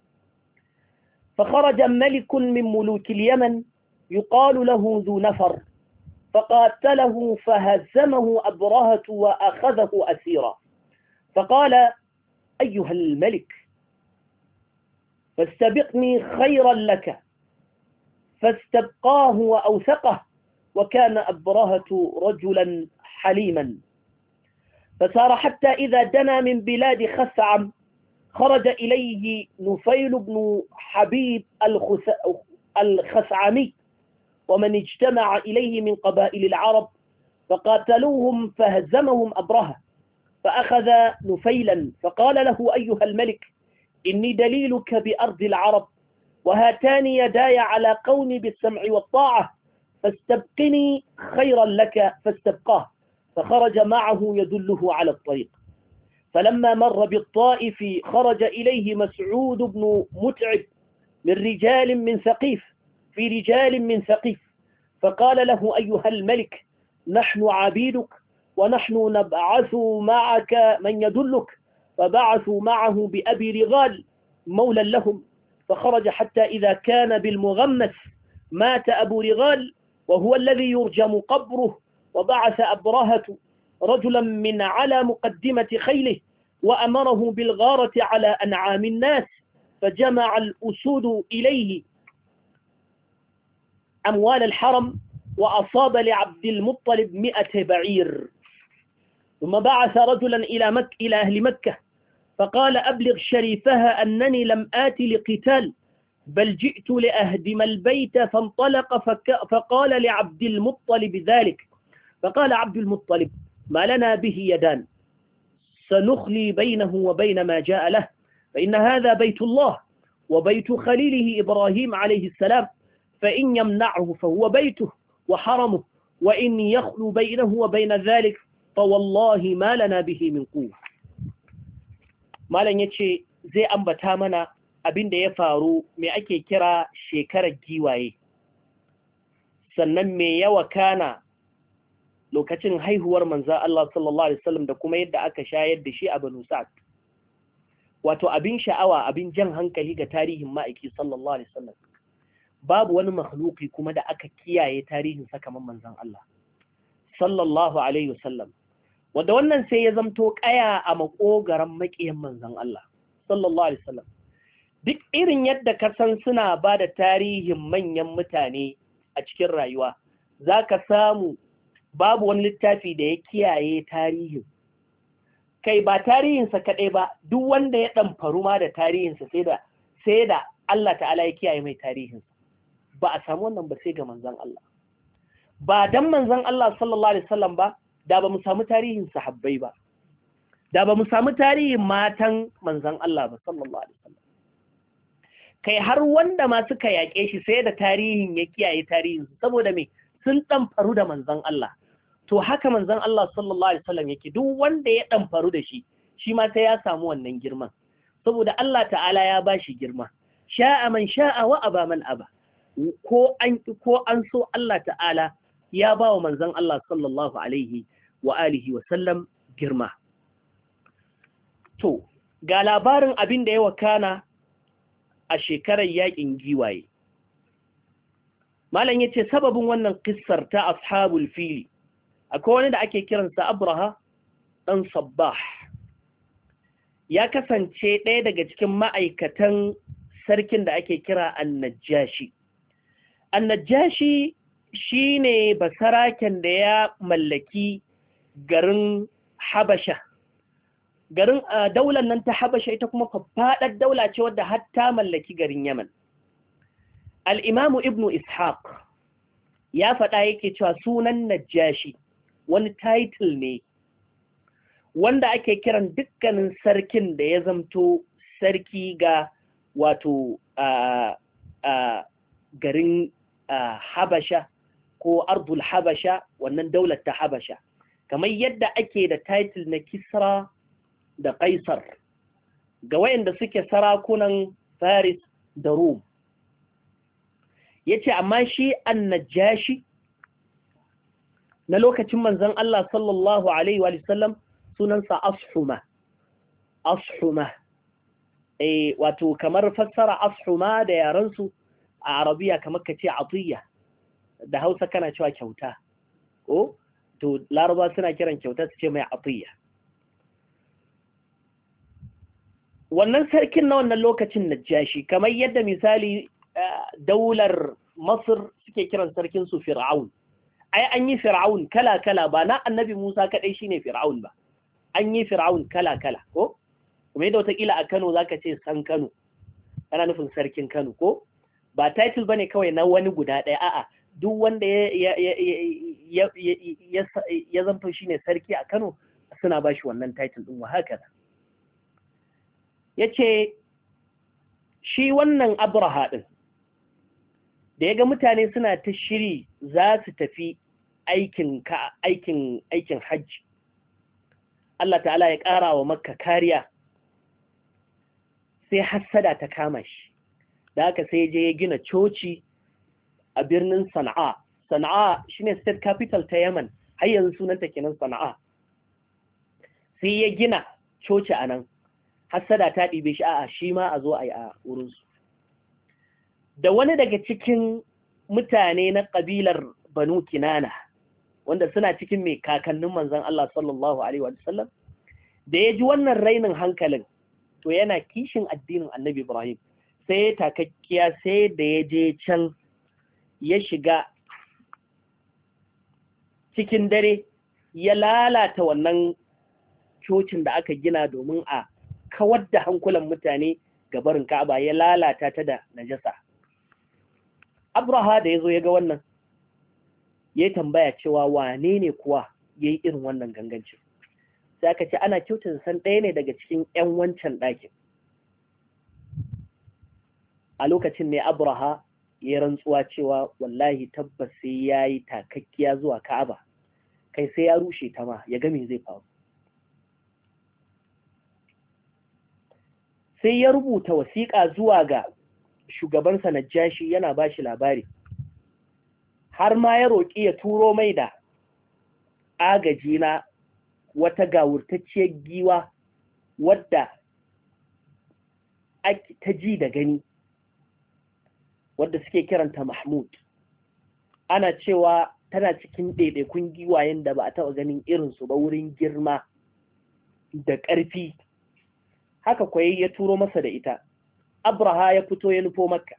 فخرج ملك من ملوك اليمن يقال له ذو نفر فقاتله فهزمه أبرهة وأخذه أسيرا، فقال: أيها الملك فاستبقني خيرا لك، فاستبقاه وأوثقه، وكان أبرهة رجلا حليما، فسار حتى إذا دنا من بلاد خثعم خرج إليه نفيل بن حبيب الخثعمي ومن اجتمع إليه من قبائل العرب، فقاتلوهم فهزمهم أبرهة، فأخذ نفيلا فقال له: أيها الملك إني دليلك بأرض العرب، وهاتان يداي على قومي بالسمع والطاعة، فاستبقني خيرا لك، فاستبقاه، فخرج معه يدله على الطريق. فلما مر بالطائف خرج إليه مسعود بن متعب من رجال من ثقيف في رجال من ثقيف، فقال له: أيها الملك نحن عبيدك ونحن نبعث معك من يدلك، فبعثوا معه بأبي رغال مولا لهم، فخرج حتى إذا كان بالمغمس مات أبو رغال وهو الذي يرجم قبره، وبعث أبرهة رجلا من على مقدمة خيله وأمره بالغارة على أنعام الناس، فجمع الأسود إليه أموال الحرم، وأصاب لعبد المطلب مئة بعير، ثم بعث رجلا إلى مكة إلى أهل مكة فقال: أبلغ شريفها أنني لم آت لقتال، بل جئت لأهدم البيت، فانطلق فك فقال لعبد المطلب ذلك، فقال عبد المطلب: ما لنا به يدان، سنخلي بينه وبين ما جاء له، فإن هذا بيت الله وبيت خليله إبراهيم عليه السلام، فإن يمنعه فهو بيته وحرمه، وإن يخلو بينه وبين ذلك فوالله ما لنا به من قوة. Malam ya ce zai ambata mana abin da ya faru me ake kira shekarar giwaye, sannan me ya wakana lokacin haihuwar manzan Allah sallallahu Alaihi wasallam da kuma yadda aka shayar da shi a Banu Sa'd. Wato abin sha'awa, abin jan hankali ga tarihin ma'aiki sallallahu Alaihi wasallam. Babu wani makhluki kuma da aka kiyaye tarihin sa kamar manzan Allah sallallahu Alaihi wasallam. Wanda wannan sai ya zamto kaya a makogaran makiyan manzan Allah sallallahu Alaihi wasallam. Duk irin yadda ka san suna ba da tarihin manyan mutane a cikin rayuwa, za ka samu babu wani littafi da ya kiyaye tarihin. Kai ba tarihinsa kaɗai ba, duk wanda ya ɗamfaru ma da tarihinsa sai da sai da Allah ta'ala ya kiyaye mai tarihinsa. ba a samu wannan ba sai ga manzon Allah. Ba dan manzon Allah sallallahu alaihi wasallam ba da ba mu samu tarihin sahabbai ba, da ba mu samu tarihin matan manzon Allah ba sallallahu alaihi wasallam. Kai har wanda ma suka yaƙe shi sai da tarihin ya kiyaye tarihin saboda me sun ɗamfaru da manzon Allah. To haka manzon Allah sallallahu alaihi wasallam yake, duk wanda ya ɗamfaru da shi shi ma sai ya samu wannan girman, saboda Allah ta'ala ya bashi girma. Sha'a man sha'a wa aba man aba, ko an ko an so Allah ta'ala ya ba wa manzon Allah sallallahu alaihi wa alihi wa sallam girma. To ga labarin abin da ya wakana a shekarar yakin giwaye. Malam yace sababin wannan kissar ta ashabul fili, akwai wani da ake kiransa Abraha dan Sabbah, ya kasance ɗaya daga cikin ma'aikatan sarkin da ake kira An-Najashi. An-Najashi shine basaraken da ya mallaki garin Habasha. Garin daular nan ta Habasha ita kuma faɗaɗar daula ce wadda har ta mallaki garin Yaman. Al-Imam Ibn Ishaq ya faɗa yake cewa sunan Najashi wani title ne wanda ake kiran dukkanin sarkin da ya zamto sarki ga wato a garin Habasha ko Ardul Habasha, wannan daular ta Habasha, kamar yadda ake da title na Kisra da Kaisar ga wayanda suke sarakunan Faris da Rum. Yace amma shi An-Najashi na lokacin manzon Allah sallallahu alaihi wa sallam sunansa Ashuma. Ashuma eh wato kamar fassara Ashuma da yaran su a Arabiya kamar kace Atiya, da Hausa kana cewa kyauta, ko to Laraba suna kiran kyauta su ce mai Atiya. Wannan sarkin na wannan lokacin Najashi, kamar yadda misali daular Masar suke kiran sarkin su Fir'aun. Ai an yi Fir'aun kala-kala, ba na annabi Musa kadai shine Fir'aun ba. An yi Fir'aun kala-kala, ko? Kuma yadda wataƙila a Kano zaka ce san Kano, ana nufin sarkin Kano, ko? Ba title bane kawai na wani guda ɗaya, a'a, duk wanda ya ya ya ya zanto shine sarki a Kano suna bashi wannan title din wa haka. Yace shi wannan Abraha din da yaga mutane suna ta shiri za su tafi aikin ka aikin aikin hajji, Allah ta'ala ya ƙara wa Makka kariya, sai hassada ta kama shi, da haka sai je ya gina coci a birnin Sana'a. Sana'a shine state capital ta Yemen, har yanzu sunanta kenan Sana'a. Sai ya gina coci a nan, hassada ta ɗibe shi, a'a shi ma a zo a yi a wurinsu. Da wani daga cikin mutane na ƙabilar Banu Kinana, wanda suna cikin mai kakannin manzon Allah sallallahu alaihi wa sallam, da ya ji wannan rainin hankalin, to yana kishin addinin Annabi Ibrahim, sai ya takakkiya sai da ya je can ya shiga cikin dare ya lalata wannan cocin da aka gina domin a kawar da hankulan mutane ga barin Ka'aba, ya lalata ta da najasa. Abraha da ya zo ya ga wannan, ya tambaya cewa wane ne kuwa ya yi irin wannan gangancin. Sai aka ce ana kyautar san ɗaya ne daga cikin ‘yan wancan ɗakin. A lokacin ne Abraha ya rantsuwa cewa wallahi tabbas sai ya yi takakkiya zuwa Ka'aba, kai sai ya rushe ta ma ya ga me zai faru. Sai ya rubuta wasiƙa zuwa ga shugabansa Najashi yana ba shi labari, har ma ya roƙi ya turo mai da agaji na wata gawurtacciyar giwa wadda ta ji da gani, wadda suke kiranta Mahmud. Ana cewa tana cikin ɗaiɗaikun giwayen da ba a taɓa ganin irinsu ba wurin girma da ƙarfi. Haka kwaye ya turo masa da ita. Abraha ya fito ya nufo Makka.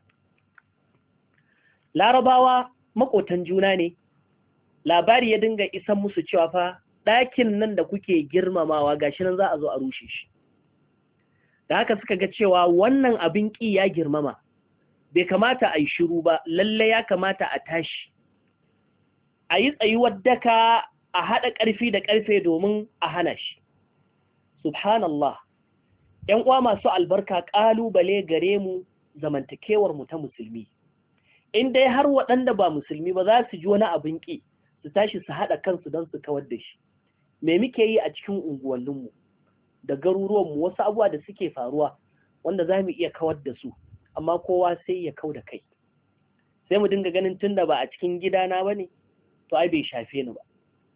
Larabawa maƙotan juna ne, labari ya dinga isan musu cewa fa ɗakin nan da kuke girmamawa gashi nan za a zo a rushe shi. Da haka suka ga cewa wannan abin ƙi ya girmama, bai kamata a yi shiru ba, lalle ya kamata a tashi a yi tsayuwar daka, a haɗa ƙarfi da ƙarfe domin a hana shi. Subhanallah, ‘yan uwa masu albarka, ƙalubale gare mu zamantakewar mu ta musulmi. In dai har waɗanda ba musulmi ba za su ji wani abin ƙi, su tashi su haɗa kansu don su kawar da shi. Me muke yi a cikin unguwanninmu da garuruwanmu, wasu abubuwa da suke faruwa wanda za mu iya kawar da su, amma kowa sai ya kau da kai. Sai mu dinga ganin tunda ba a cikin gidana ba ne, to ai bai shafe ni ba.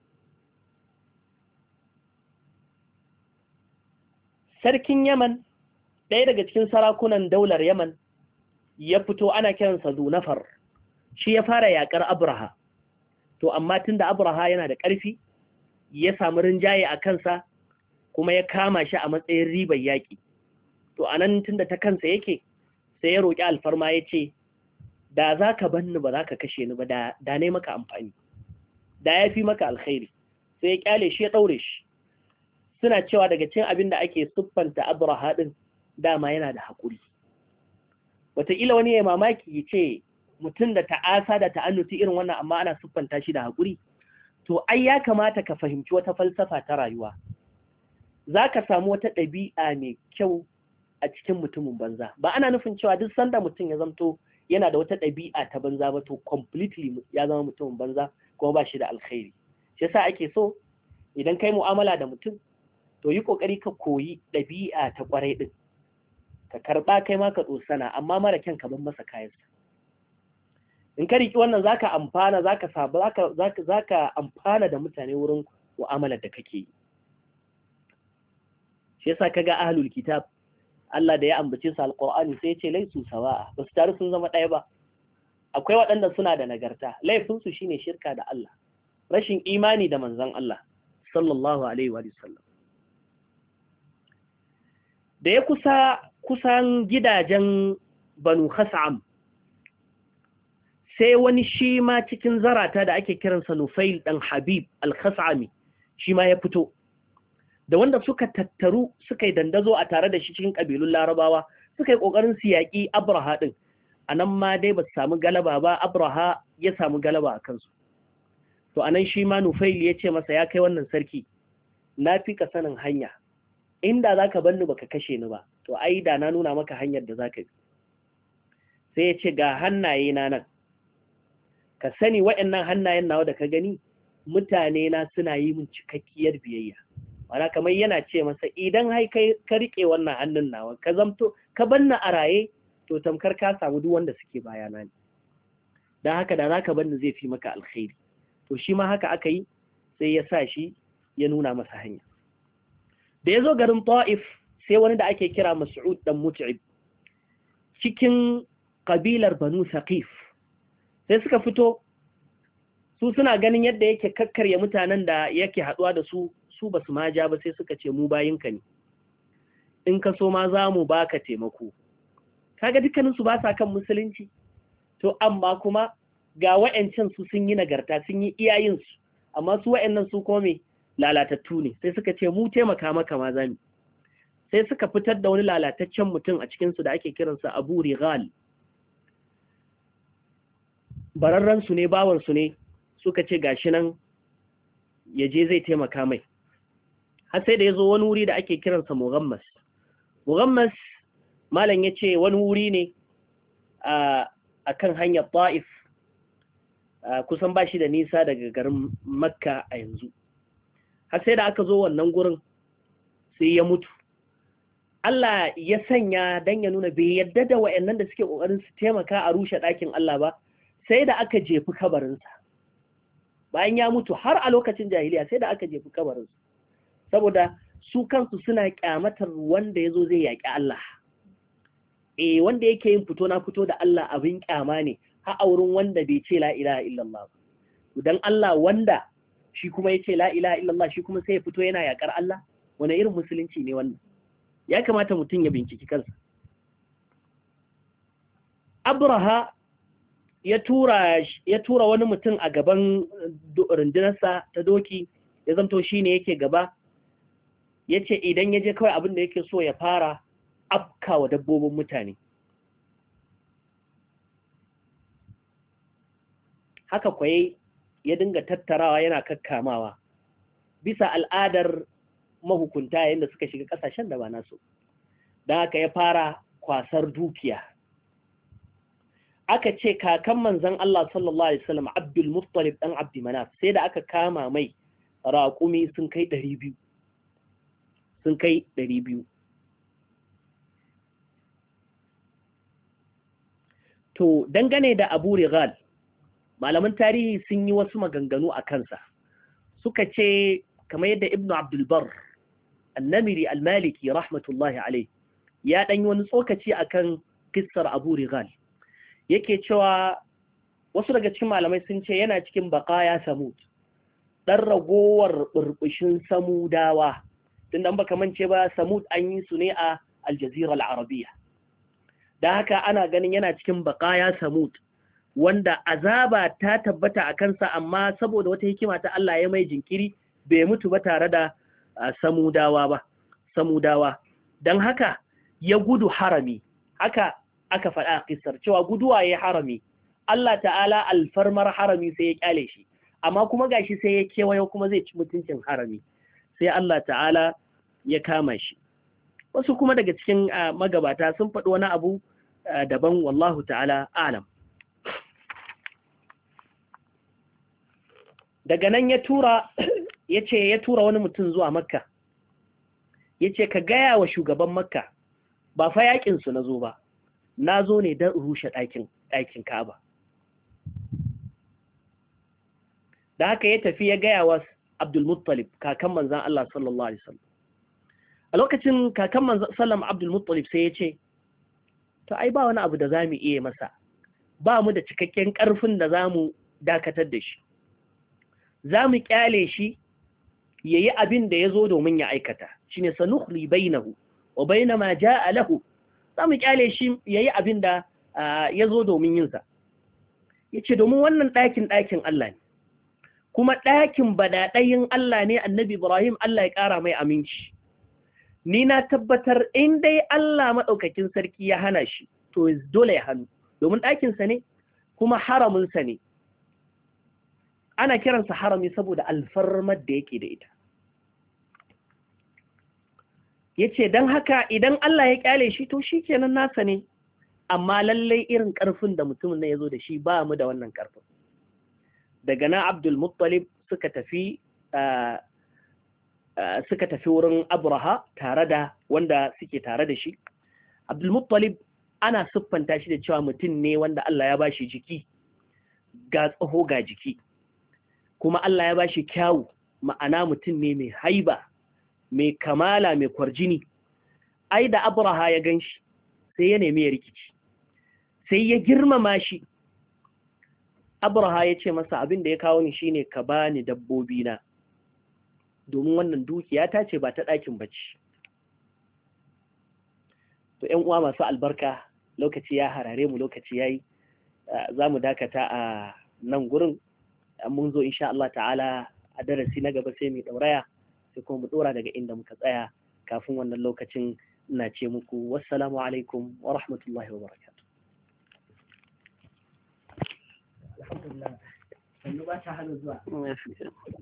Sarkin Yaman, ɗaya daga cikin sarakunan daular Yaman, ya fito ana kiransa Zunafar, shi ya fara yaƙar Abraha. To amma tunda Abraha yana da ƙarfi, ya samu rinjaye a kansa, kuma ya kama shi a matsayin ribar yaƙi. To anan tunda ta kansa yake, sai ya roƙi alfarma ya ce, da za ka banni ba za ka kashe ni ba, da, da ne maka amfani, da ya fi maka alkhairi. Sai ya ƙyale shi, ya ɗaure shi. Suna cewa daga cin abin da ake siffanta Abraha ɗin, dama yana da haƙuri. Wataƙila wani ya mamaki ya ce, mutum da ta'asa da ta'annuti irin wannan, amma ana siffanta shi da haƙuri. To ai ya kamata ka fahimci wata falsafa ta rayuwa. Za ka samu wata ɗabi'a mai kyau a cikin mutumin banza. Ba ana nufin cewa duk sanda mutum ya zamto yana da wata ɗabi'a ta banza ba, to completely ya zama mutumin banza kuma ba shi da alkhairi. Shi yasa ake so idan kai mu'amala da mutum, to yi ƙoƙari ka koyi ɗabi'a ta ƙwarai ɗin. Ka karɓa kai ma ka tsosana, amma mara kyan ka bar masa kayansa. In ka riƙi wannan zaka amfana, zaka sabu zaka zaka zaka amfana da mutane wurin mu'amalar da kake yi. Shi yasa kaga ahlul kitab, Allah da ya ambace su alqur'ani sai ya ce laisu sawa'a, ba su taru sun zama ɗaya ba. Akwai waɗanda suna da nagarta, laifin su shine shirka da Allah, rashin imani da manzon Allah sallallahu alaihi wa sallam. Da ya kusa kusan gidajen Banu Khas'am, sai wani shi ma cikin zarata da ake kiransa Nufail ɗan Habib al-Khas'ami shi ma ya fito, da wanda suka tattaru suka yi dandazo a tare da shi cikin ƙabilun Larabawa, suka yi ƙoƙarin su yaƙi Abraha ɗin. A nan ma dai ba su samu galaba ba, Abraha ya samu galaba a kansu. To a nan shi ma Nufail ya ce masa, ya kai wannan sarki, na fi ka sanin hanya, inda za ka banni baka kashe ni ba, to ai da na nuna maka hanyar da za ka bi. Sai ya ce, ga hannaye na nan, ka sani waɗannan hannayen nawa da ka gani, mutane na suna yi min cikakkiyar biyayya. Mana kamar yana ce masa, idan hai kai ka riƙe wannan hannun nawa, ka zamto ka banna a raye, to tamkar ka samu duk wanda suke bayana ne. Don haka da za ka banni zai fi maka alkhairi. To shi ma haka aka yi, sai ya sa shi ya nuna masa hanya. Da ya zo garin Ta'if, sai wani da ake kira Mas'ud dan Mut'ib, cikin kabilar Banu Saqif, sai suka fito, su suna ganin yadda yake kakkarya mutanen da yake haɗuwa da su, su ba su ma ja ba, sai suka ce, mu bayinka ne, in ka so ma za mu baka taimako. Kaga dukkaninsu ba sa kan musulunci, to amma kuma ga wa'ancan su sun yi nagarta, sun yi iyayensu, amma su wa'annan su kome lalatattu ne, sai suka ce, mu taimaka maka ma zami. Sai suka fitar da wani lalataccen mutum a cikinsu da ake kiransa Abu Rigal. Bararransu ne, bawansu ne, suka ce gashi nan ya je zai taimaka mai. Har sai da ya zo wani wuri da ake kiransa Mughammas. Mughammas, malam ya ce wani wuri ne a kan hanyar Ta'if, kusan ba shi da nisa daga garin Makka a yanzu. Har sai da aka zo wannan gurin sai ya mutu. Allah ya sanya dan ya nuna bai yadda da wa'annan da suke ƙoƙarin su taimaka a rushe ɗakin Allah ba, sai da aka jefi kabarinsa. Bayan ya mutu har a lokacin jahiliya sai da aka jefi kabarinsa. Saboda su kansu suna kyamatar wanda ya zo zai yaƙi Allah. Eh, wanda yake yin fito na fito da Allah abin kyama ne, har a wurin wanda bai ce la ilaha illallah ba. Dan Allah wanda shi kuma ya ce la ilaha illallah, shi kuma sai ya fito yana yaƙar Allah, wani irin musulunci ne wannan? Ya kamata mutum ya binciki kansa. Abraha ya tura ya tura wani mutum a gaban rundunarsa ta doki, ya zamto shi ne yake gaba, ya ce idan ya je kawai abin da yake so ya fara afkawa dabbobin mutane. haka kwaye ya dinga tattarawa yana kakkamawa bisa al'adar mahukunta yayin da suka shiga ƙasashen da ba nasu. Don haka ya fara kwasar dukiya. Aka ce kakan manzon Allah sallallahu alaihi wasallam Abdul Muttalib dan Abdi Manaf sai da aka kama mai raƙumi sun kai ɗari biyu. Sun kai ɗari biyu. To dangane da Abu Rigal, malaman tarihi sun yi wasu maganganu a kansa. Suka ce kamar yadda Ibn Abdul Barr An-Namiri Al-Maliki rahmatullahi alaihi ya ɗanyi wani tsokaci akan kissar Abu Rigal. Yake cewa wasu daga cikin malamai sun ce yana cikin baqaya Samud, ɗan ragowar burbushin Samudawa. Tun da baka mance ba, Samud an yi su ne a Al-Jazira Al-Arabiya. Da haka ana ganin yana cikin baqaya Samud, wanda azaba ta tabbata a kansa, amma saboda wata hikima ta Allah ya mai jinkiri bai mutu ba tare da Samudawa ba. Samudawa. Don haka ya gudu harami. Haka aka faɗa a kissar cewa guduwa ya harami. Allah ta'ala alfarmar harami sai ya kyale shi, amma kuma gashi sai ya kewayo kuma zai ci mutuncin harami. Sai Allah ta'ala ya kama shi. Wasu kuma daga cikin magabata sun faɗi wani abu daban, wallahu ta'ala alam. Daga nan ya tura ya ce ya tura wani mutum zuwa Makka, ya ce ka gaya wa shugaban Makka ba fa yaƙinsu na zo ba, na zo ne don rushe ɗakin Ka'aba. Da haka ya tafi ya gaya wa Abdul Muttalib, kakan manzan Allah sallallahu Alaihi wasallam. A lokacin kakan manzan sallam Abdul Muttalib sai ya ce, to ai ba wani abu da za mu iya masa, ba mu da cikakken ƙarfin da za mu dakatar da shi. Za mu ƙyale shi ya yi abin da ya zo domin ya aikata, shi ne sanukhli bainahu wa baina ma ja'a lahu. Za mu ƙyale shi ya yi abin da ya zo domin yinsa. Ya ce domin wannan ɗakin ɗakin Allah ne, kuma ɗakin badaɗayin Allah ne. Annabi Ibrahim Allah ya ƙara mai aminci. Ni na tabbatar in dai Allah maɗaukakin sarki ya hana shi, to dole ya hannu, domin ɗakinsa ne kuma haraminsa ne. Ana kiransa harami saboda alfarmar da yake da ita. Ya ce don haka idan Allah ya ƙyale shi, to shi kenan nasa ne, amma lallai irin ƙarfin da mutumin na ya zo da shi ba mu da wannan ƙarfin. Daga nan Abdul Muttalib suka tafi suka tafi wurin Abraha tare da wanda suke tare da shi. Abdul Muttalib ana siffanta shi da cewa mutum ne wanda Allah ya bashi jiki, ga tsaho ga jiki, kuma Allah ya bashi kyawu, ma'ana mutum ne mai haiba, mai kamala, mai kwarjini. Ai da Abraha ya ganshi sai ya nemi ya rikici, sai ya girmama shi. Abraha ya ce masa abin da ya kawo ni shine ka bani dabbobi na, domin wannan dukiya ta ce ba ta ɗakin bacci. To ƴan uwa masu albarka, lokaci ya harare mu, lokaci yayi, za mu dakata a nan gurin. Mun zo insha Allah ta'ala a darasi na gaba sai mu dauraya, sai kuma mu dora daga inda muka tsaya. Kafin wannan lokacin ina ce muku wassalamu alaikum wa rahmatullahi wa barakatuh. Alhamdulillah. Sannu ba ta hannu zuwa.